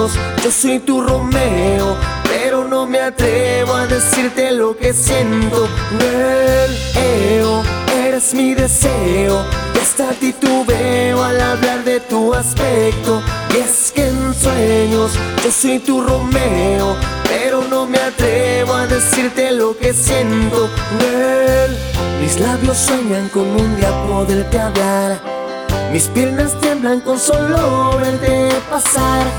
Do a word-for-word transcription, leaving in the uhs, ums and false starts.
sueños, yo soy tu Romeo, pero no me atrevo a decirte lo que siento. Girl, eo, eres mi deseo, y hasta titubeo al hablar de tu aspecto. Y es que en sueños yo soy tu Romeo, pero no me atrevo a decirte lo que siento. Girl, mis labios sueñan con un día poderte hablar, mis piernas tiemblan con solo verte pasar.